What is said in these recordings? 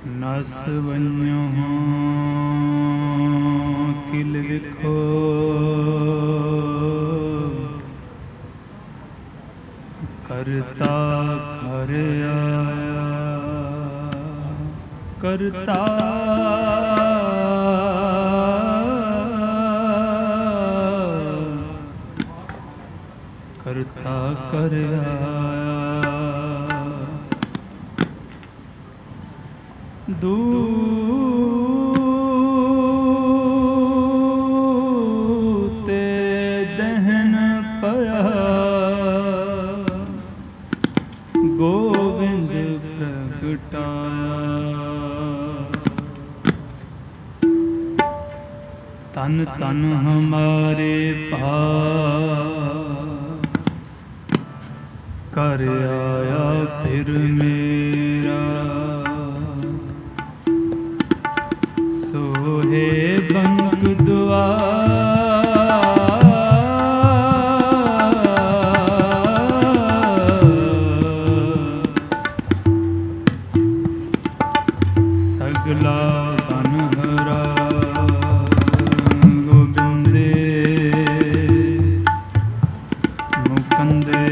नस वन्यो किल विखो करता घर आया करता करता कर आया दूते दहन पया गोविंद प्रगटाया तन तन हमारे पास कर आया फिर मेरा सोहे बंक दुआ सगला बनहरा गोबिंदे मुकंदे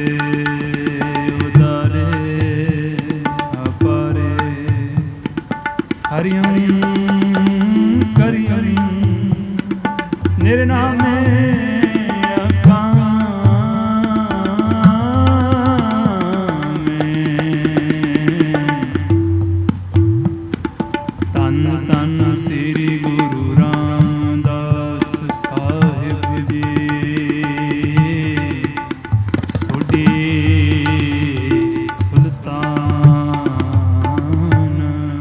उदारे अपारे हरिओम निर्नामे तन तन श्री गुरु रामदास साहिब जी सोडी सुल्तान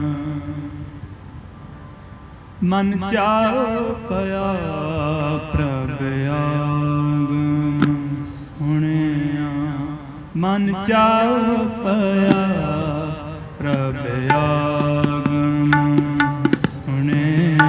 मन चाओ पया प्रभ आगम सुनिया मन चाओ पया प्रभ आगम सुनिया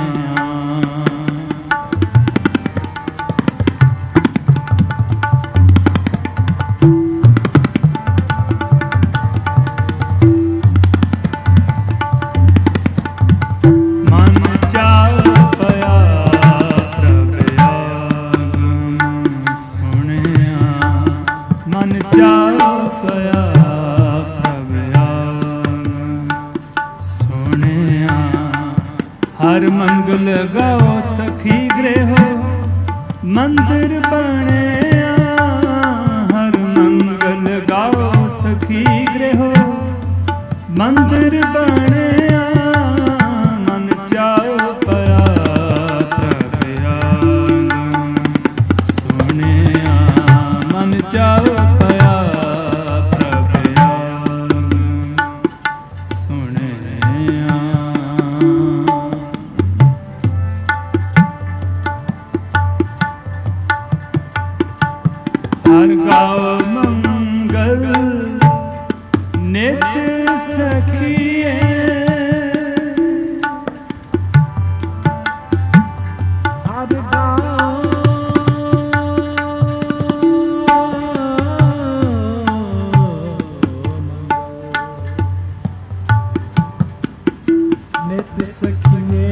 मन चाओ पया प्रभ आगम सुनिया मन चाओ पया प्रभ आगम सुनिया हर मंगल गाओ सखी गृहो मंदिर बनिया हर मंगल गाओ सखी गृहो मंदिर बनिया मन चाओ पया प्रभ आगम सुनिया मन चाओ पया प्रभ आगम सुनिया हर गाओ मंगल नित सखिए हर गाओ नित सखिए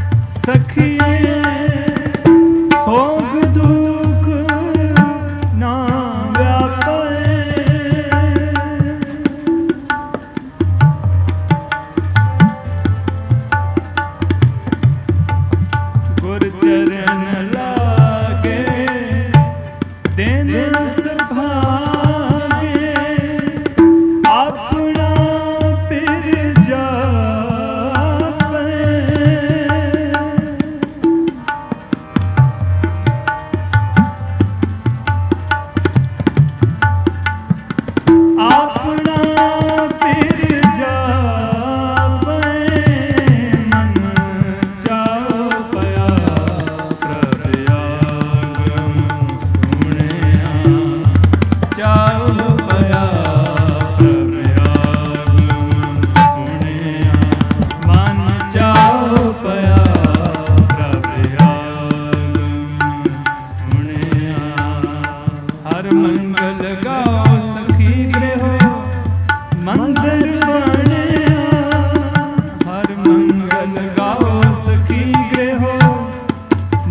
सखिए सोग दुख ना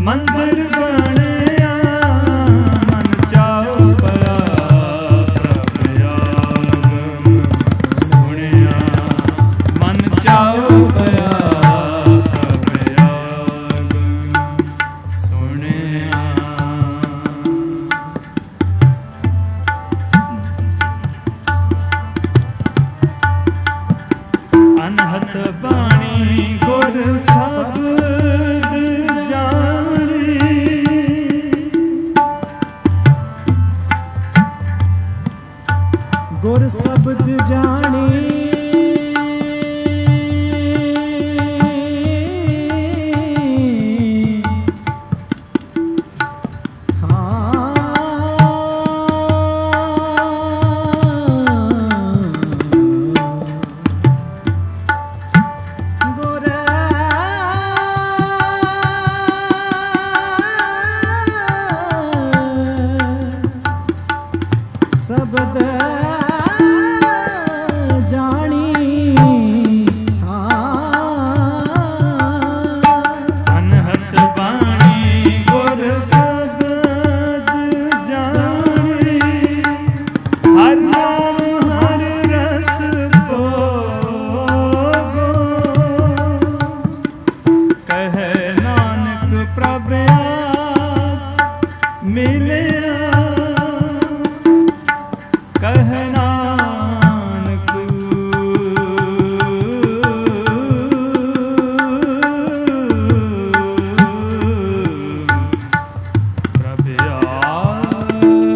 ਮੰਦਰ ਬਣਿਆ ਮਨ ਚਾਉ ਪਿਆ ਪ੍ਰਭ ਆਗਮ ਸੁਣਿਆ ਮਨ ਚਾਉ ਪਿਆ ਪ੍ਰਭ ਆਗਮ ਸੁਣਿਆ। ਅਨਹਤ ਬਾਣੀ ਗੁਰ ਸ਼ਬਦ ਜਾਣੀ ਗੁਰ ਸ਼ਬਦ ਜਾਣੀ ਸ਼ਬਦ ਜਾਣੀ ਅਨਹਤ ਬਾਣੀ ਗੁਰ ਸ਼ਬਦ ਜਾਣੀ ਹਰ ਨਾਮ ਹਰ ਰਸ ਭੋਗੋ ਕਹੈ ਨਾਨਕ ਪ੍ਰਭ ਆਪ ਮਿਲਿਆ ਕਹਿ ਨਾਨਕ ਪ੍ਰਭ ਆਪ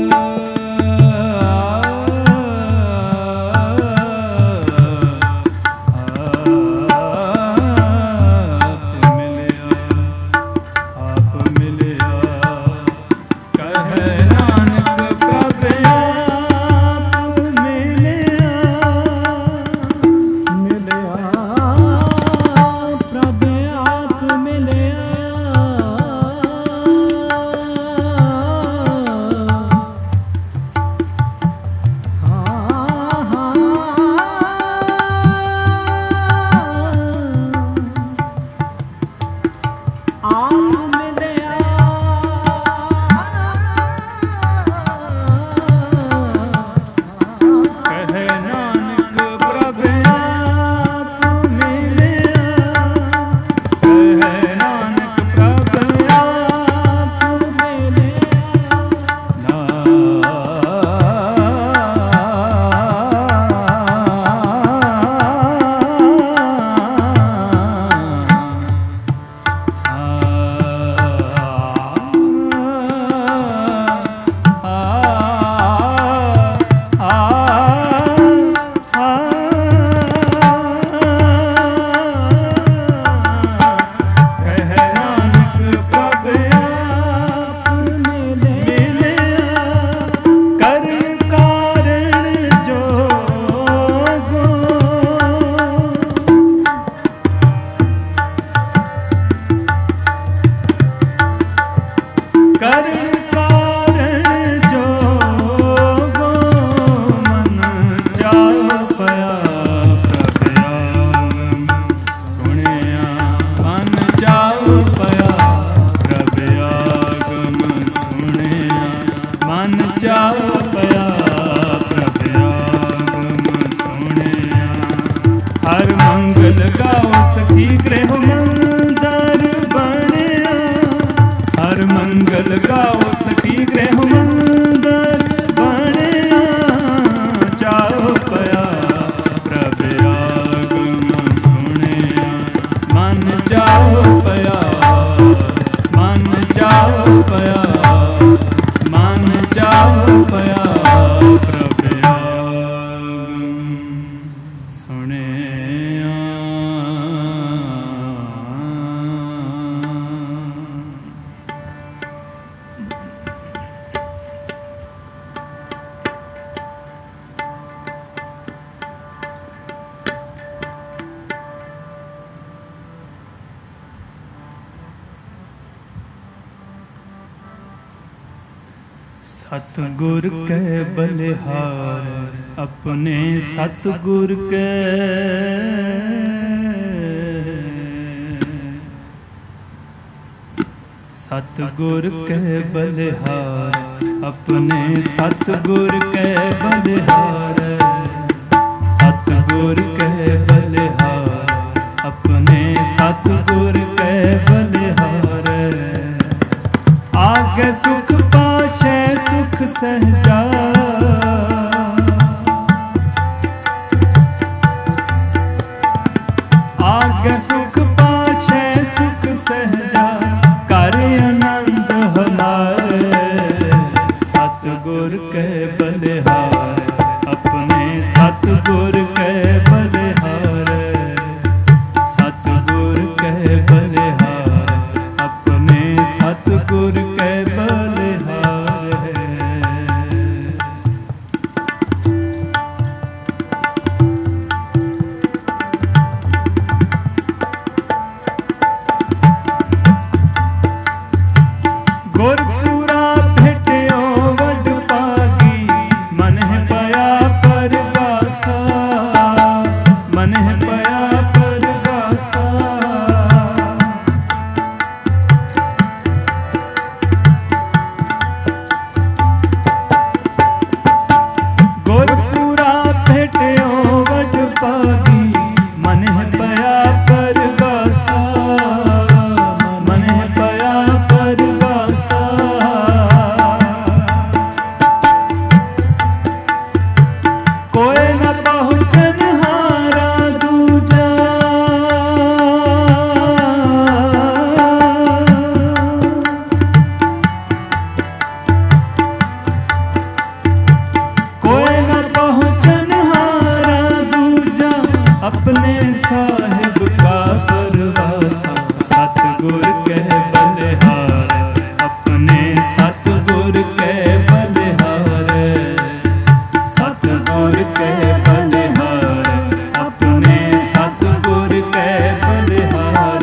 ਮਿਲਿਆ ਆਪ ਮਿਲਿਆ ਕਹਿ ਨਾਨਕ ਪ੍ਰਭ ਹਰ ਮੰਗਲ ਗਾਓ ਸਖੀ ਗ੍ਰਹਿ ਮੰਦਰ ਬਣਿਆ ਹਰ ਮੰਗਲ ਗਾਓ ਸਖੀ ਗ੍ਰਹਿ ਮੰਦਰ ਬਣਿਆ ਚਾਉ ਪਿਆ ਪ੍ਰਭ ਆਗਮ ਸੁਣਿਆ ਮਨ ਚਾਉ ਪਿਆ ਮਨ ਚਾਉ ਪਿਆ ਮਨ ਚਾਉ ਪਿਆ ਪ੍ਰਭ ਆਗਮ ਸੁਣਿਆ। सतगुर के बलिहार अपने सतगुर के सतगुर के बलिहार अपने सतगुर के बलिहार, सतगुर के बलिहार अपने सतगुर के बलिहार। आगे सुख पाशे सुख सहजा, आगे सुख पाशे सुख सहजा कर आनंद हमारे। सतगुर के बलिहार अपने सतगुर के बलिहार, सतगुर के बलिहार अपने सतगुर के बलिहार है। गुरपुरा भेटियो वड पागी, मन है पया परगासा, मन है पया परगासा। गुरपुरा भेटियो वड पागी, मन है पया परगासा, मन है पया परगासा। कोई न पहुँचन हारा दूजा, कोई न पहुँचन हारा दूजा अपने साहिब का परवासा। सतगुर के बलिहार अपने सतगुर के बलिहार, सतगुर के बलिहार अपने सतगुर के बलिहार।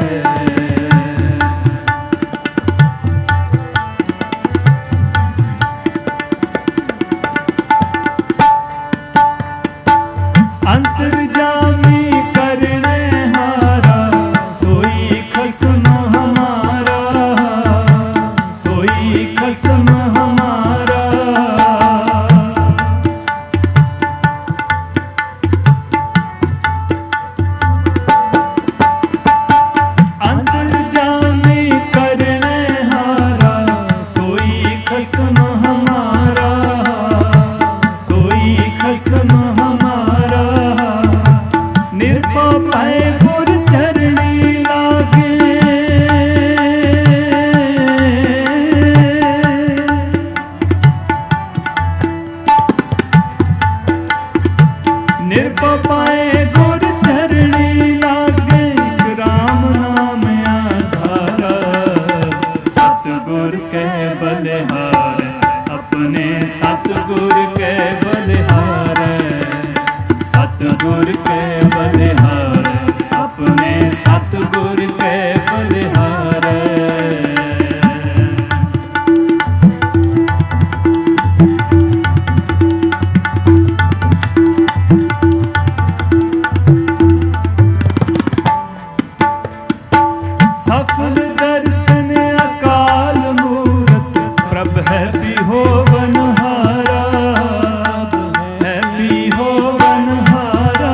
अंतर्जामी करने हारा सोई खसम हमारा, सोई खसम हमारा। अंतर्जामी करने हारा सोई खसम हमारा, सोई खसम हमारा। निर्भय पाए गुर चरणी लागे, निर्भय पाए गुर चरणी लागे, राम नाम आधारा। सतगुर के बलिहार अपने सतगुर के बलिहार, सतगुर के बलिहार अपने सतगुर के बलिहार। सफल दर्शन अकाल मूरत प्रभ है बिहोवनहारा, है बिहोवनहारा।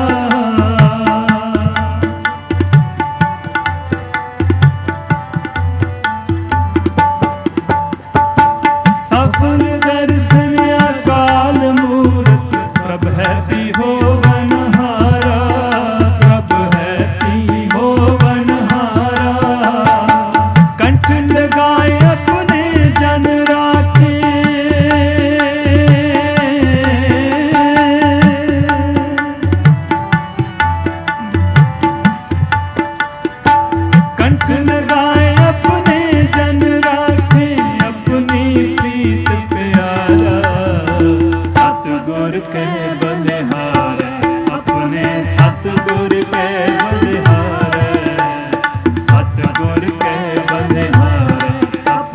सफल दर्शन अकाल मूरत प्रभ है बिहोवनहारा, प्रभ है बिहोवनहारा। कंठ लगाए अपने जन राखे, कंठ लगाए अपने जन राखे, अपनी प्रीत प्यारा। सतगुर के बलिहार अपने सतगुर के बलिहार, सतगुर के बलिहार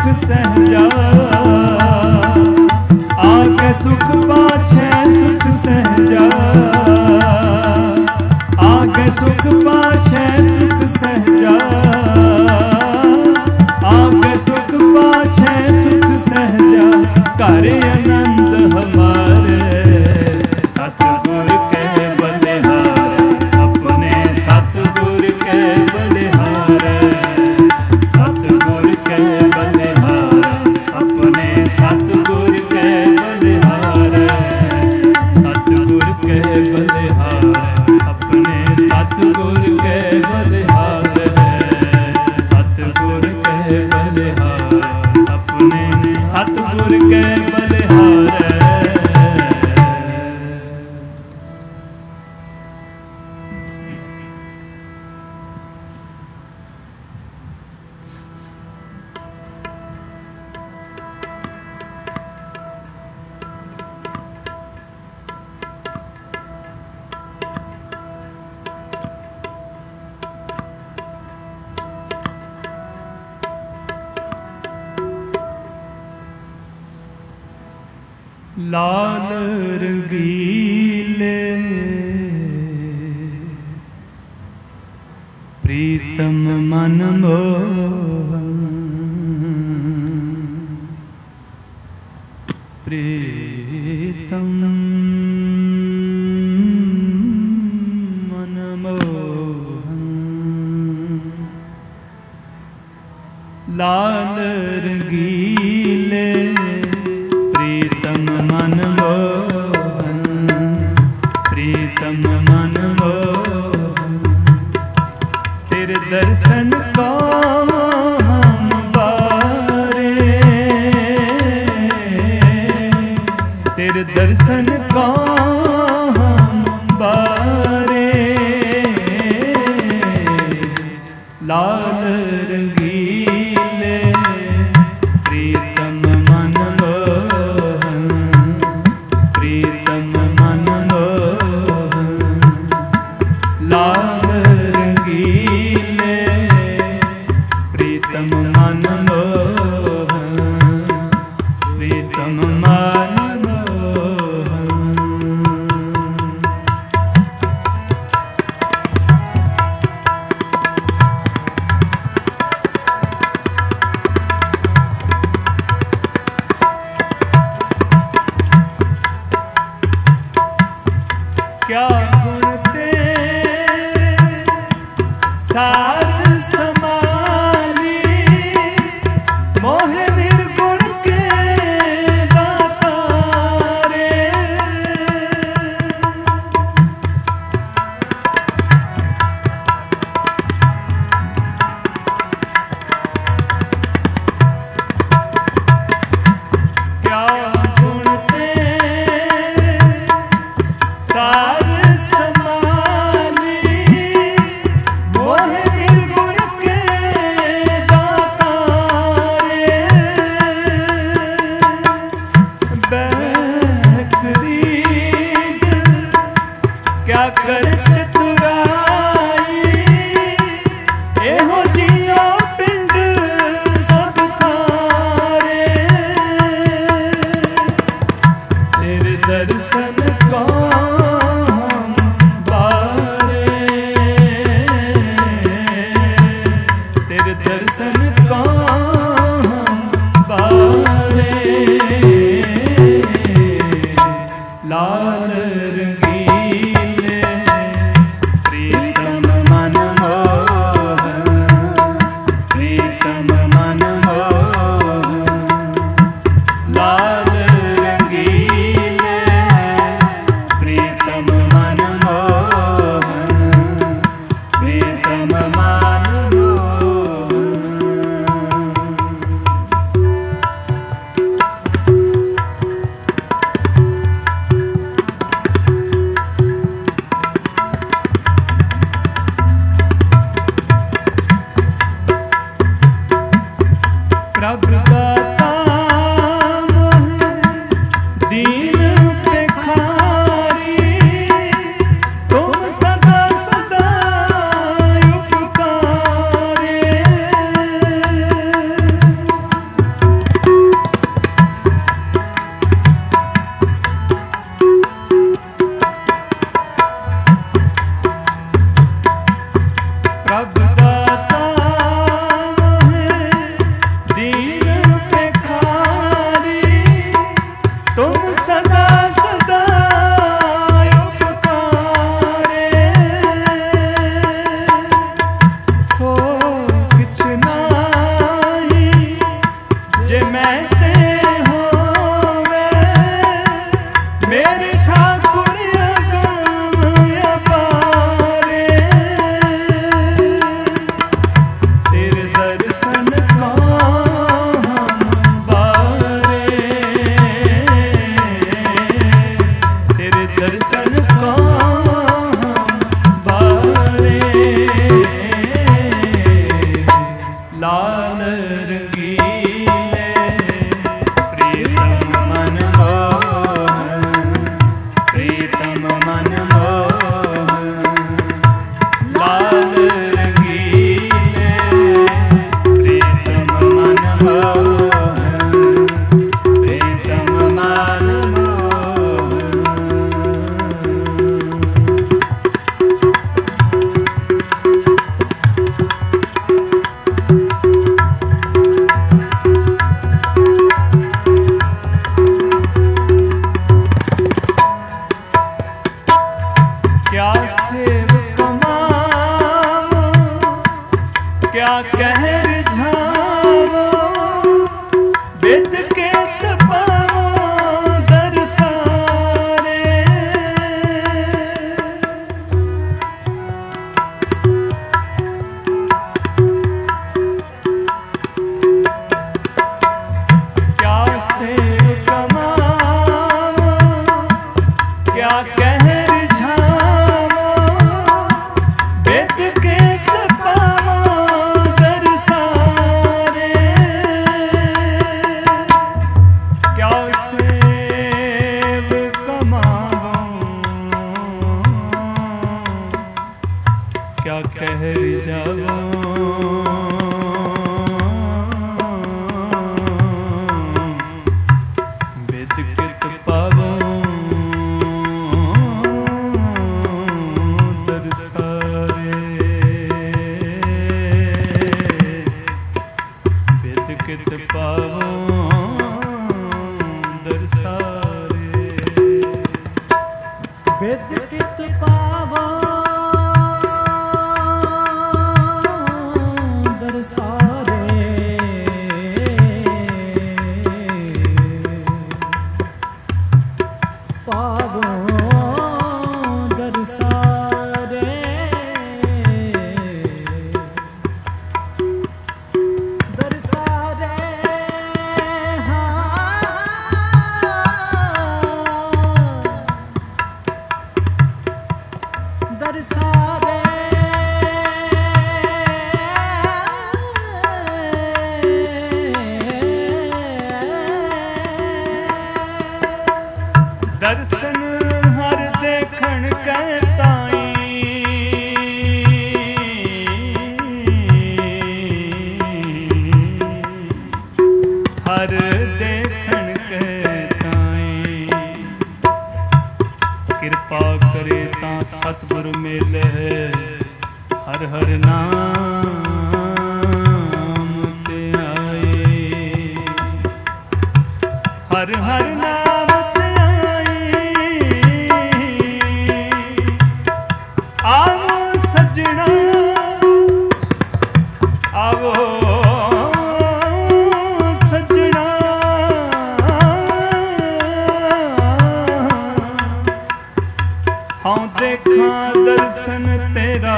सहजा, आगे सुख पाछे सुख सहजा, आगे सुख पाछे सुख सहजा, आगे सुख पाछे सुख सहजा, करे आनंद हमारे सतगुर के बलिहारे, अपने सतगुर के बलिहारे, सतगुर के बलिहारे, अपने सतगुर के बलिहारे, सतगुर के बलिहारे, अपने सतगुर के बलिहारे, सतगुर के बलिहारे, अपने सतगुर के बलिहारे। लाल रंगीले प्रीतम मन मोहन, प्रीतम मन मोहन, लाल रंगीले प्रीतम मन मोहन, प्रीतम मन मोहन, तेरे दर्शन को हम बारे, तेरे दर्शन को हम बारे, लाल रंगीले प्रीतम मन मोहन, प्रीतम मन मोहन, लाल रंगीले प्रीतम मन मोहन, प्रीतम मन मोहन। क्या गुण तेरे साथ समानी, मोहे निर्गुण के दातारे, क्या गुण तेरे साथ समानी, मोहे निर्गुण के दातारे, बैकरी क्या कर चतुराई, एहो जियो पिंड सब थारे, तेरे दर्शन को हम बारे, तेरे दर्शन को हम बारे, लाल रंगीले प्रीतम मन मोहन, प्रीतम मन मोहन, लाल रंगीले प्रीतम मन मोहन, प्रीतम मन मोहन। प्रभु दाता दीन पे खारी, तुम सदा सदा उपकारे, कहते होवे मेरे ठाकुर अगम अपारे, तेरे दर्शन को हम बारे, तेरे दर्शन को लाल रंगीले प्रीतम मनमोहन, प्रीतम मनमोहन, लाल रंगीले प्रीतम मनमोहन, प्रीतम मनमोहन। क्या सेव कमाओ, क्या कह रिझाओ, वेद के तपाओ दरसारे, क्या सेव कमाओ, क्या कह क्या कह जाओ, वेद कित पावो दरसारे, वेद कित पावो दरसारे, वेद कित पावो सारे, पावो दरसारे, दरसारे दरसारे, दर्शन हर देखण कहताई, हर देखण कहताई, कृपा करे ता सतगुर मेले हर हर नाम ते आए, हर हर नाम सजना, आवो सजना, हाँ देखा दर्शन तेरा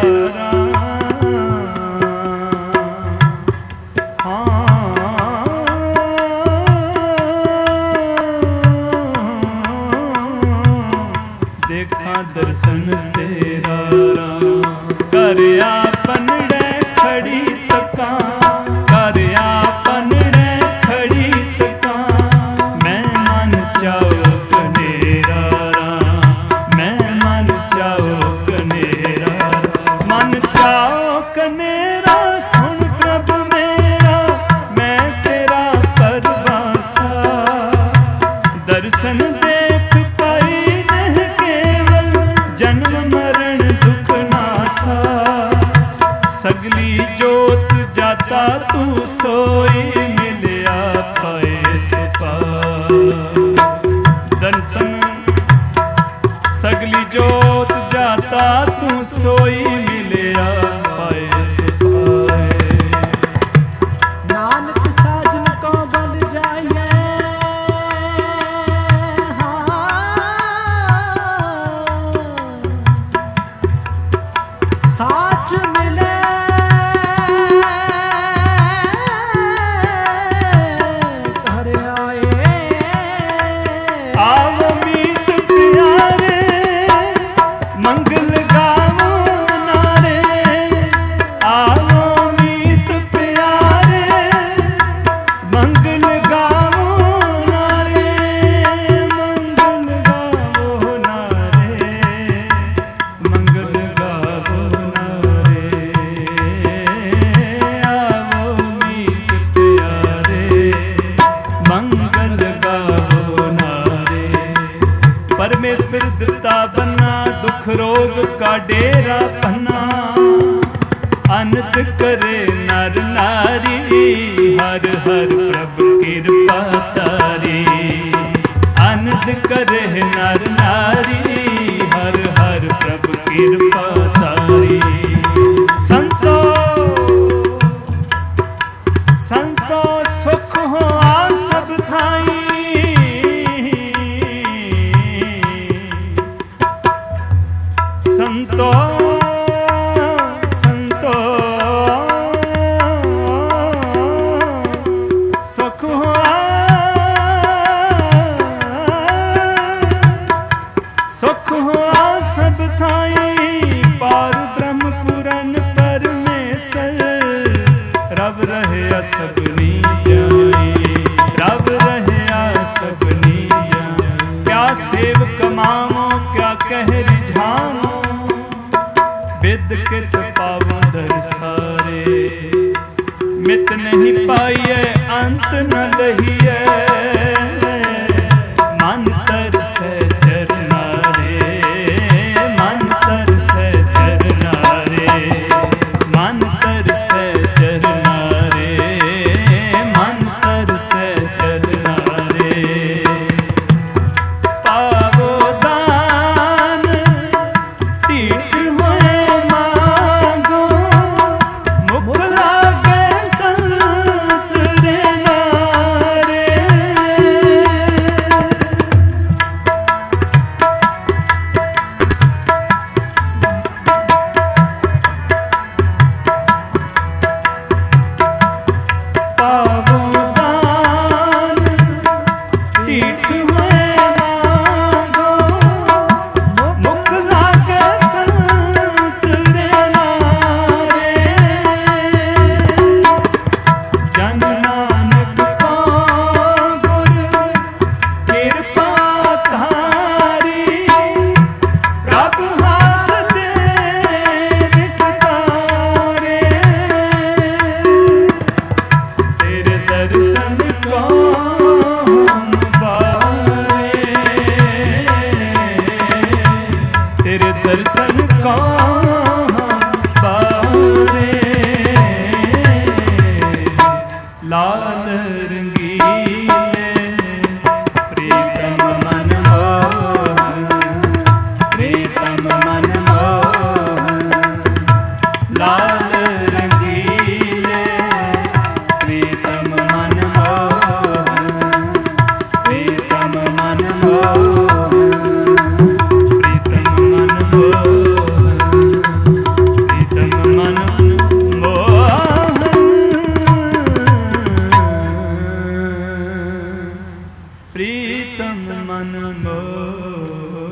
देखा दर्शन तेरा, कर आपन रे खड़ी तका, कर आपन रे खड़ी तका, मैं मन चाओ कनेरा, मैं मन चाओ कनेरा, मन चाओ कनेरा, सुन प्रभु मेरा मैं तेरा परवासा, दर्शन देख पाई नहीं केवल जन्म मरण दुख नासा, सगली जोत जाता तू सोई मिलिया पाए सपा, दर्शन सगली जोत जाता तू सोई मिलिया पाए सपा, नानक साजन को बल जाई दुख रोग का डेरा पन्ना, अनंत करे नर नारी, हर हर प्रभु कृपा तारी। अनंत करे नर नारी, हर हर प्रभु कृपा तारी। संतो संतो सुख हो सब थाई, संतो संतो सुख हो सुख हो सब थाई। पार ब्रह्म पुरन परमेश्वर, रब रहे सबनी जाए, रब रहे सबनी जाए। क्या सेव कमाओ क्या कह रिझाओ, विद कित पावो दरसारे। मित नहीं पाइए अंत न लहिए, मन तरसै चरना रे, मन तरसै चरना रे, मन तरसै चरना रे, मन तरसै चरना रे। पावो दान तीर्थ होए मांगो, मुख लागे संत रे नारे। पावो दान तीर्थ होए मांगो, मुख लागे संत रे नारे। जन नानक को गुर कृपा धारी, प्रभु हाथ दे विस्तारे। तेरे दर्शन को हम बारे, तेरे दर्शन को हम बारे। लाल रंगीले प्रीतम मन मोहन, प्रीतम मन मोहन। लाल रंगीले प्रीतम मन मोहन, प्रीतम मन मोहन, प्रीतम मन मोहन, प्रीतम मन मोहन। प्रीतम मन मोहन।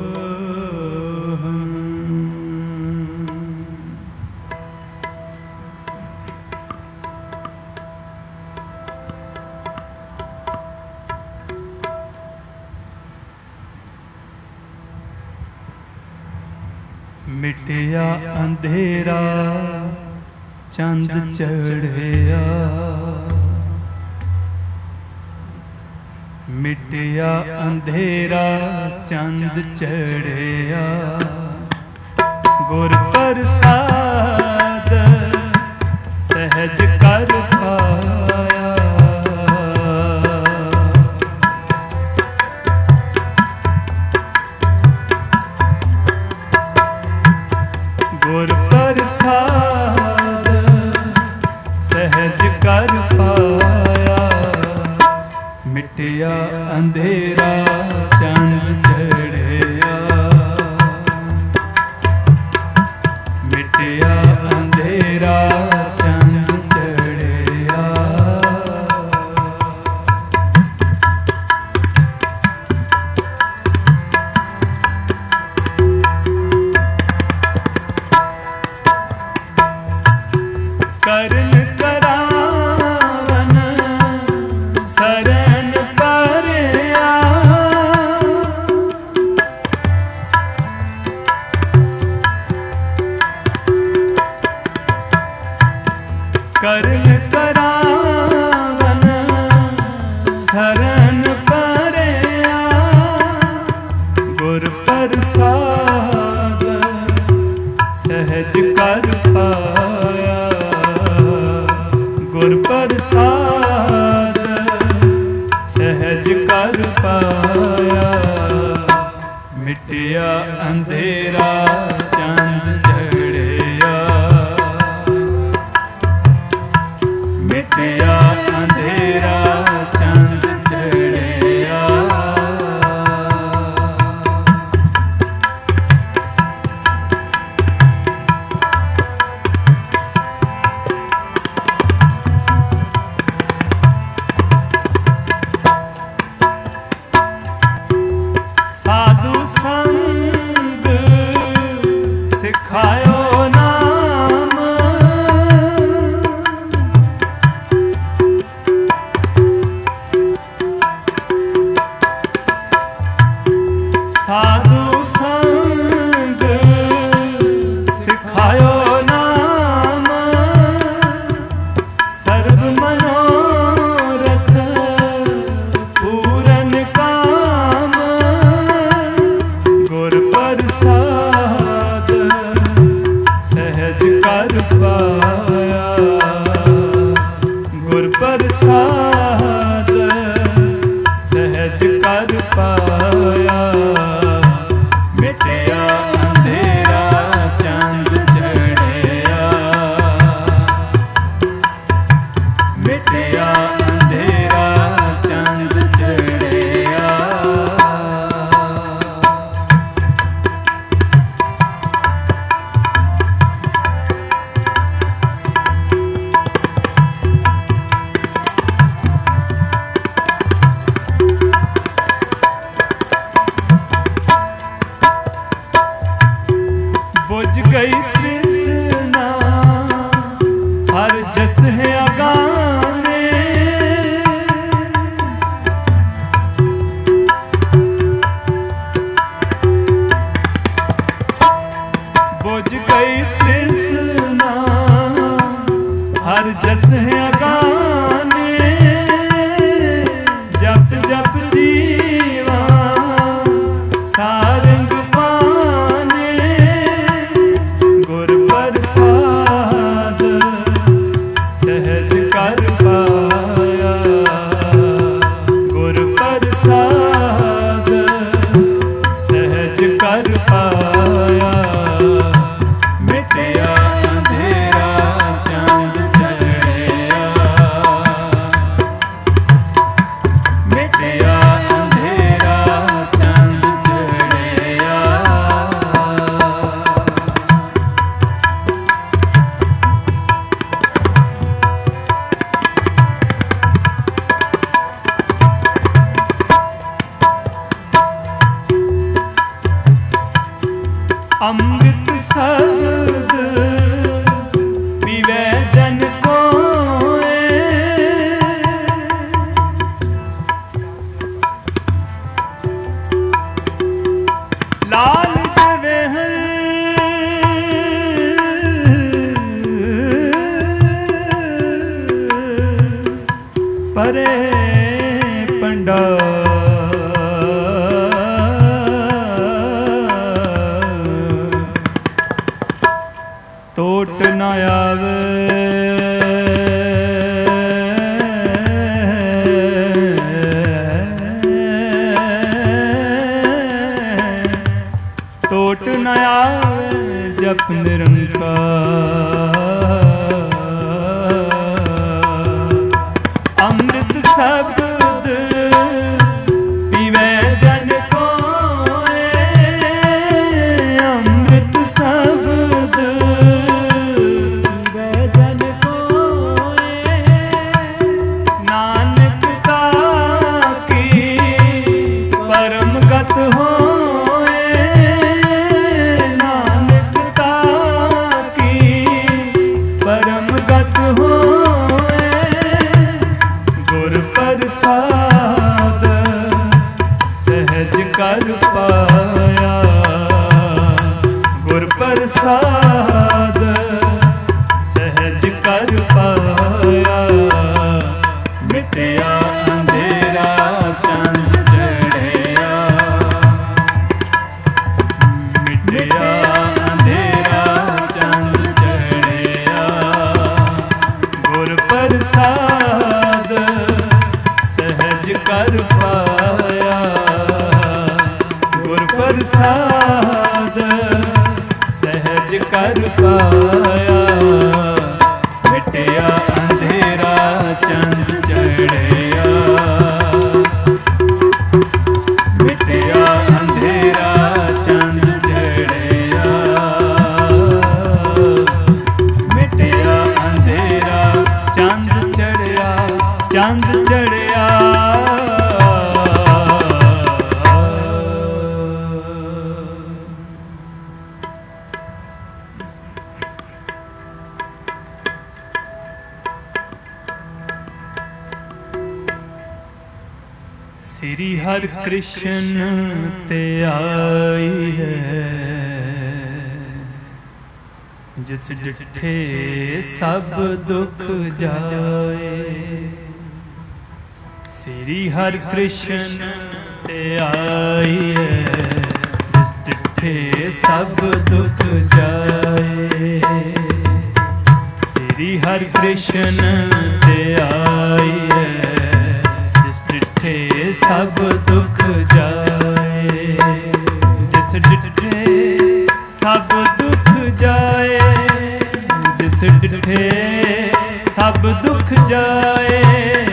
मिटिया अंधेरा चंद चढ़िया, मिटिया अंधेरा चंद चढ़िया। गुर प्रसाद सहज कर पाया, गुर प्रसाद सहज कर पाया। मिटिया अंधेरा चंद चढ़िया, मिटिया अंधेरा चंद चढ़िया। करन करावन शरण परया, सहज कर पाया। मिटिया अंधेरा चांद चढ़िया, मिटिया अंधेरा चांद चढ़िया। साधु संग सिखायो नाम, साधु संग सिखायो नाम। सर्व मनोरथ पूरन काम, गुर प्रसाद सहज कर पाया। गुर प्रसाद सहज कर पाया। मिटिया अंधेरा चांद चढ़िया, मिटिया अंधेरा चांद चढ़िया। बुझ गई तृष्णा हर जस है अगाने, बुझ गई तृष्णा हर जस है अगाने। जप जप जीवा सारंग पाने, गुर प्रसाद सहज कर पाया। गुर प्रसाद सहज कर पाया। मिटिया अंधेरा चांद चढ़िया, मिटिया अंधेरा चांद चढ़िया। अमृत शब्द पीवै जन कोय, लाल देवे परे पंडा। टोट न आवे टोट न आवे जप निरंकार। अमृत शब्द पीवै जन कोय, अमृत शब्द पीवै जन कोय। नानक ताकी परम गत होए, नानक ताकी परम गत होए। गुर प्रसाद सहज कर पाया। गुर प्रसाद सहज कर पाया। मिटिया अंधेरा चांद चढ़िया, मिटिया अंधेरा चांद चढ़िया। गुर प्रसाद सहज कर पाया, गुर प्रसाद सहज कर पाया। मिटया अंधेरा चंद चढ़िया, मिटया अंधेरा चंद चढ़िया, मिटया अंधेरा चंद चढ़िया, चंद चढ़िया। श्री हर कृष्ण ते आई है, जिस डिठे सब दुख जाए। श्री हर कृष्ण ते आई है, जिस डिठे सब दुख जाए। श्री हर कृष्ण ते आई है, सब दुख जाए। जिस डिठे सब दुख जाए, जिस डिठे सब दुख जाए।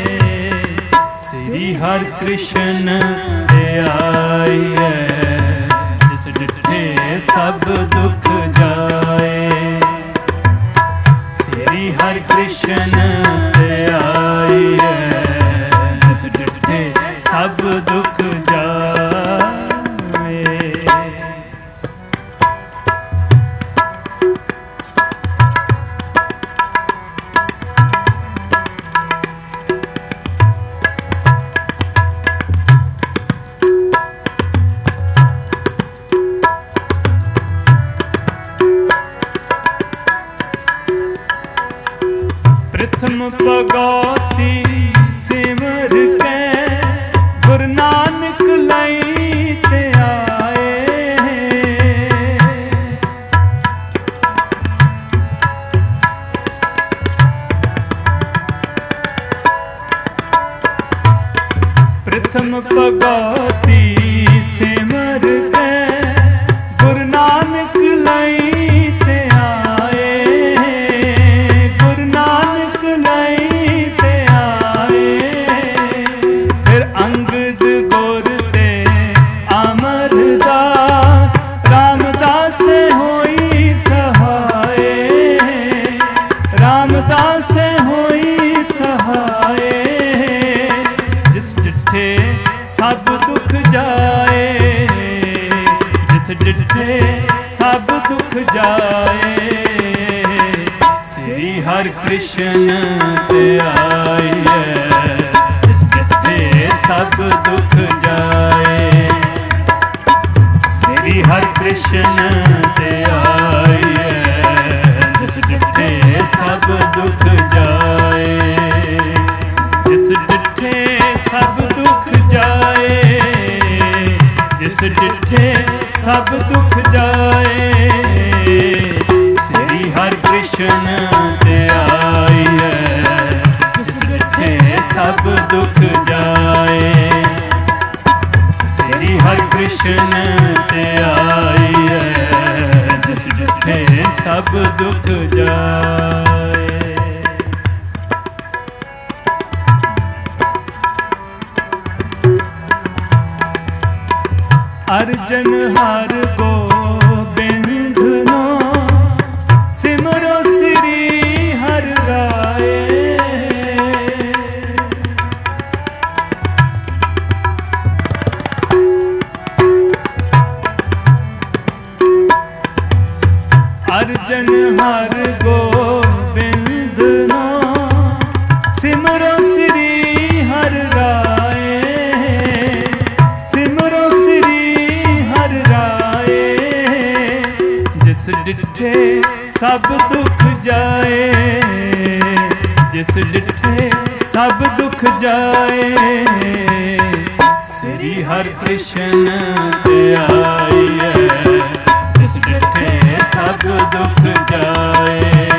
श्री हर कृष्ण ते आई है, जिस डिठे सब दुख जाए। श्री हर कृष्ण ते आई है, सब दुख जाए। प्रथम भगवती सिमर के, गुरु नानक लई ते आए। प्रथम भगवती सिमर के, गुरु नानक लई ते आए। गुरु नानक लई ते आए। फिर अंगद गुर ते अमरदास, रामदास होई सहाय। रामदास होई सहाय। जिस डिठे सब दुख जाए, जिस डिठे सब दुख जाए। श्री हर कृष्ण ते आई है, जिस डिठे सब दुख जाए। श्री हर कृष्ण ते आई है, जिस डिठे सब दुख जाए। जिस डिठे सब दुख जाए, जिस डिठे सब दुख जाए। श्री हर कृष्ण ते आई है, जिस डिठे सब दुख जाए। श्री हर कृष्ण ते आई है, जिस डिठे सब दुख जाए। अर्जन हर गोबिंद नो, सिमरो श्री हर राय। अर्जन हर गोबिंद नो, सिमरो श्री हर राय। सिमरो जिस डिठे सब दुख जाए, जिस डिठे सब दुख जाए। श्री हर कृष्ण ते आई है, जिस डिठे सब दुख जाए।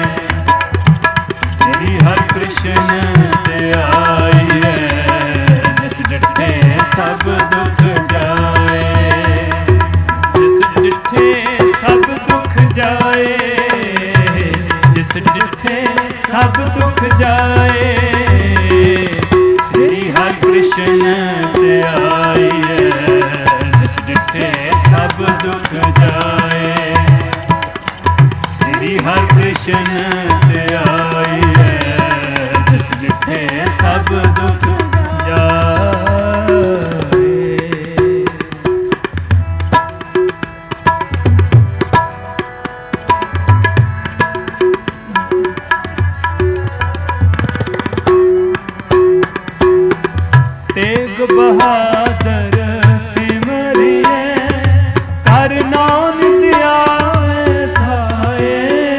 श्री हर कृष्ण ते आई है, जिस डिठे सब दुख जाए। जिस डिठे सब दुख जाए, जिस डिठे सब दुख जाए, श्री हरि कृष्ण ध्याइए। जिस डिठे सब दुख जाए, श्री हरि कृष्ण ध्याइए। जिस डिठे सब दुख तेग बहादुर सिमरिए, कर नाम ध्याए थाए।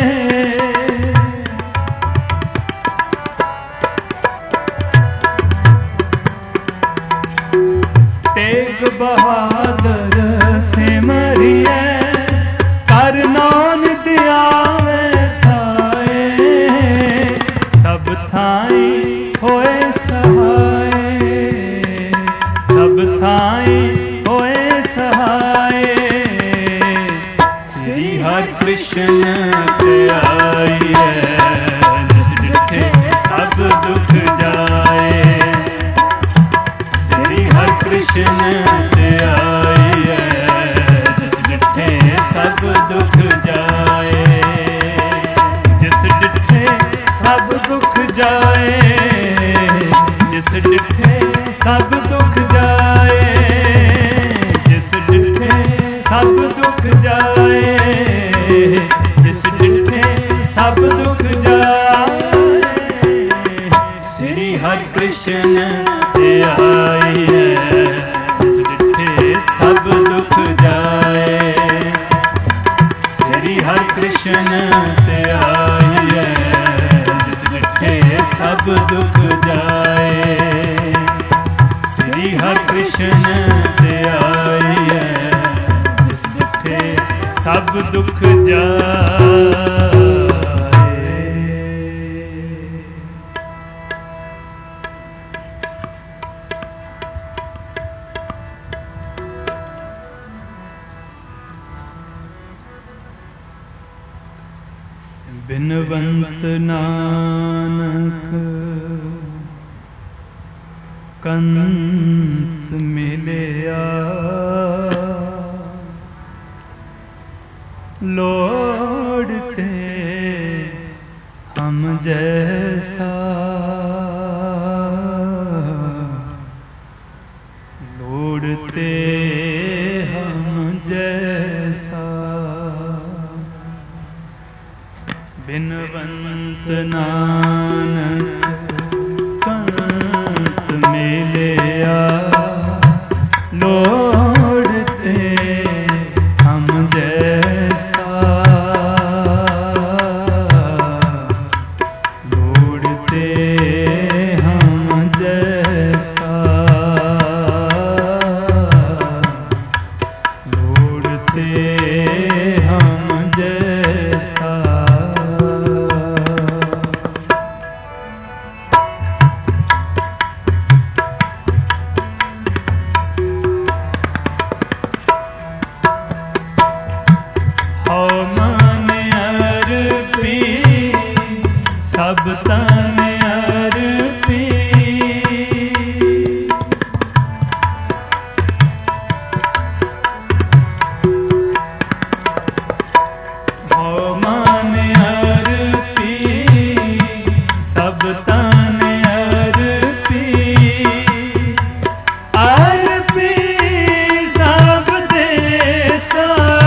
तेग बहादुर सिमरिए, कर नाम ध्याए थाए। सब थाई होए सहाय, सब थाई होए सहाय। श्री हरि कृष्ण ध्याइए। जिस डिठे सब दुख जाए, श्री हरि कृष्ण ध्याइए। जिस डिठे सब दुख जाए, जिस डिठे सब दुख जाए, जिस डिठे सब दुख जाए, जिस डिठे सब दुख जाए, जिस डिठे सब दुख जाए। श्री हरि कृष्ण ध्याइए। जिस डिठे सब दुख जाए, श्री हरि कृष्ण ध्याइए। जिस डिठे सब दुख जाए, श्री हरि कृष्ण ध्याइए। जिस डिठे सब दुख जाए। बिनवंत नानक कंत मिलिया, लोड़ते हम जैसा, लोड़ते हम जैसा। बिनवंत नानक कंत मिलिया, लोड़ते हम जैसा, लोड़ते हम जैसा, लोड़ते हम जैसा। सब तन अर्पी, हो मन अर्पी, सब तन अर्पी, अर्पी सब देसा।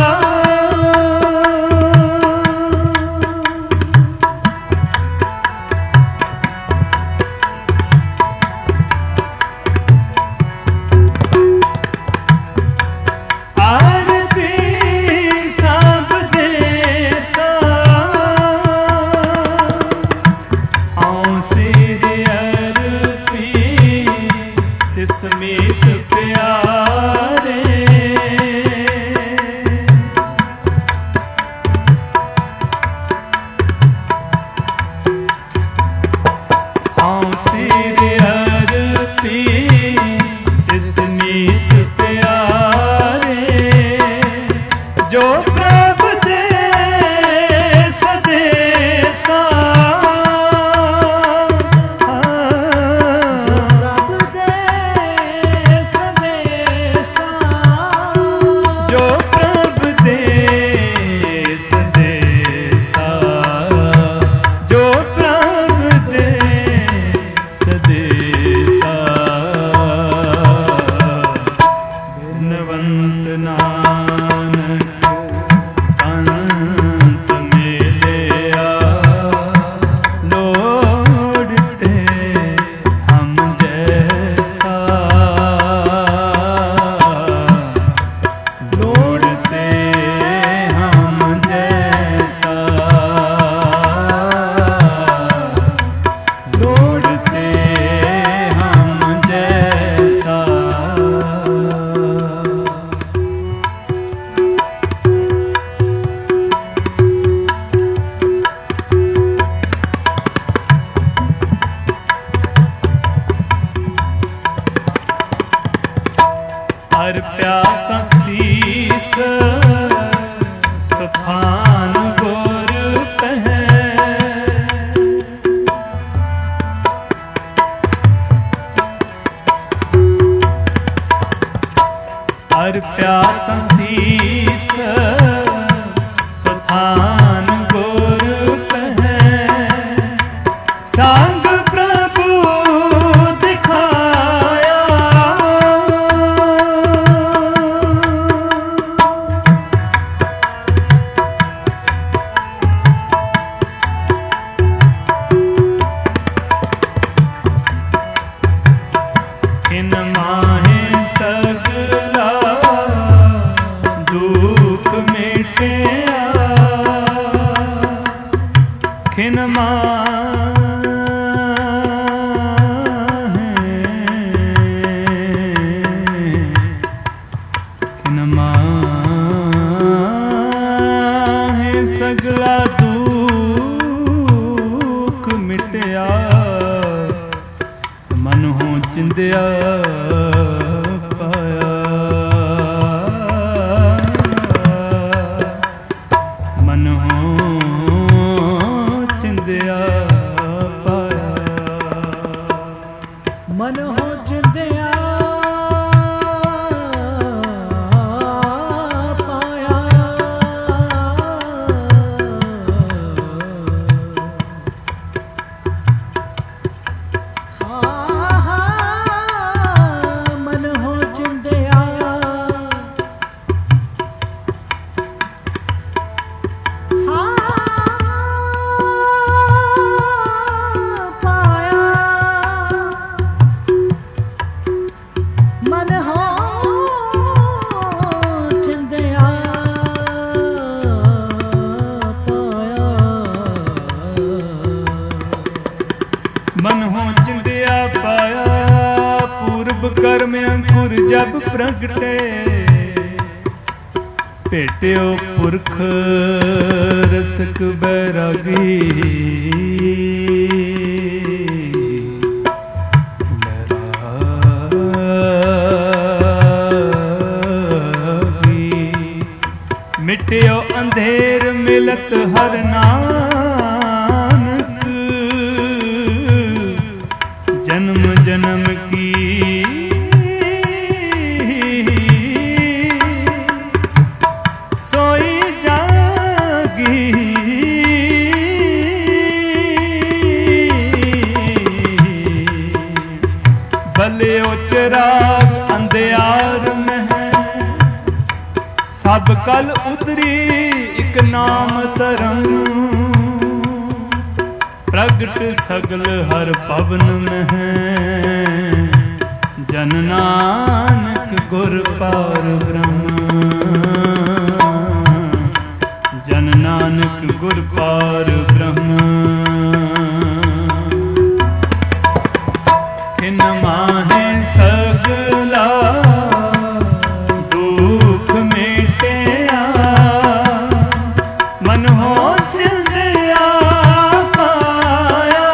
समेत प्यारे, हाँ सिर अर्पी, समेत मीत प्यारे जो प्रभ दे सदेसा अर्प्या शीस स्थान गुर कहे अर्प्या शीस स्थान गुर कहे संग प्रभु दिखाया इन माहे सगला दुख मिटिया खिन माहे सगला दुख मिटिया मन हो चिंदिया पाया मन हो चिंदिया पाया मन हो चिंदिया पाया मन हो चिंदिया पाया पूर्व कर्म अंकुर जब प्रगटे भेटियो पुरख रसक बैरागी मिटियो अंधेर मिलत हर नानक जन्म जन्म की सोई जागी भले ओ चिराग अंधियार में सब कल उतरी एक नाम तरंग प्रगट सगल हर पवन में है जन नानक गुर पार ब्रह्म जन नानक गुर पार ब्रह्म खिन माहे सगला दुख मिटिया मन हो चिंदिया पाया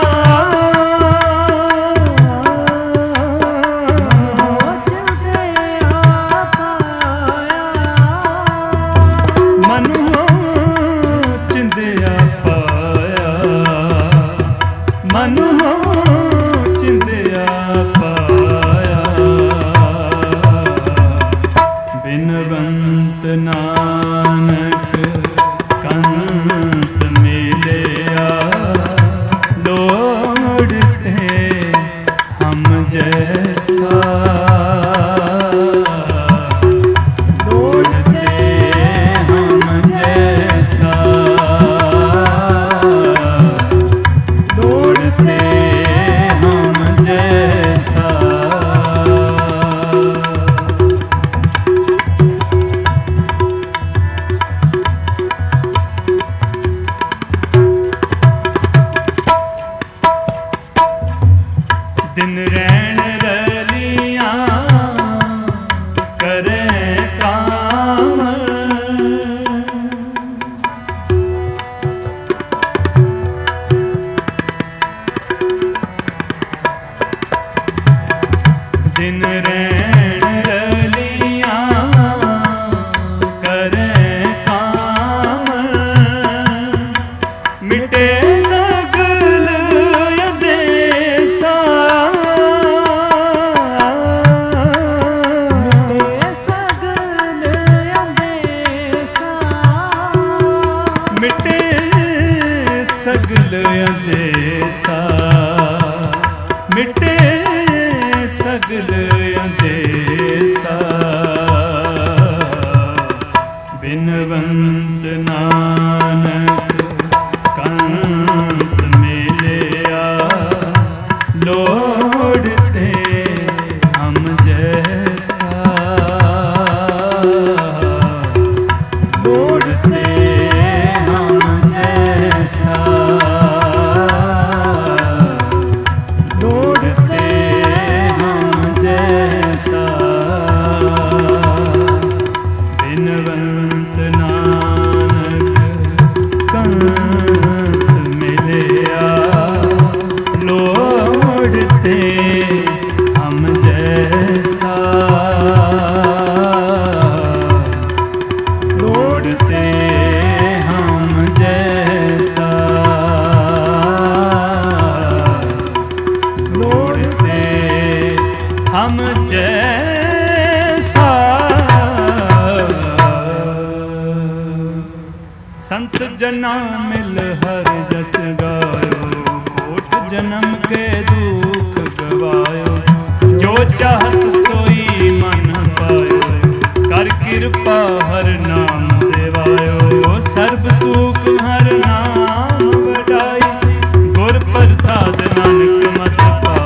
संत जना मिल हर जस गायो, कोट जन्म के दुख गवायो, जो चाहत सोई मन पायो, कर कृपा हर नाम देवायो, सर्ब सुख हर नाम वडाई, गुर प्रसाद नानक मत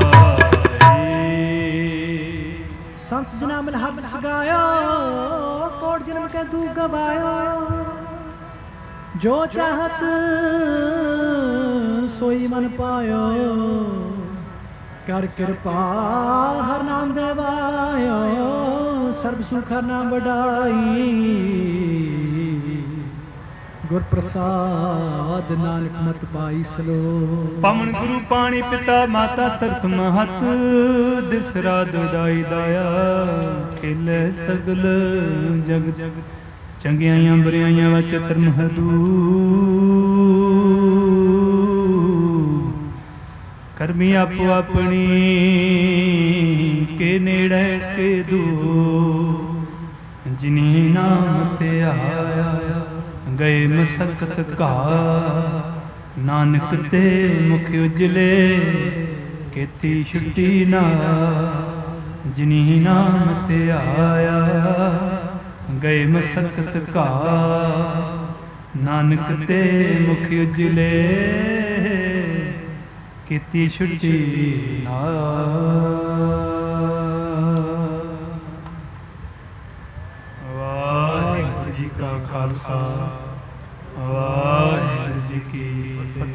संत जना मिल हर जस गायो, कोट जन्म के दुख गवायो, जो चाहत सोई मन पायो, कर कृपा हर नाम देवायो, सर्ब सुख हर नाम वडाई, गुर प्रसाद नानक मत पाई सलो। पवन गुरु पाणी पिता माता तरत महत, दिस रात दाई दाया, खेले सगल जग जग, चंगियां बुरियां वच धर्म हदू, करमी आपो अपनी के नेड़े के दू, जिनी नाम ते आया गए मसकत का, नानक ते मुख उजले केती छुट्टी ना, जिनी नाम ते आया गए मसकत का, नानक ते मुख उजले केती छुट्टी ना। वाहिगुरू जी का खालसा, वाहिगुरू जी की फतेह।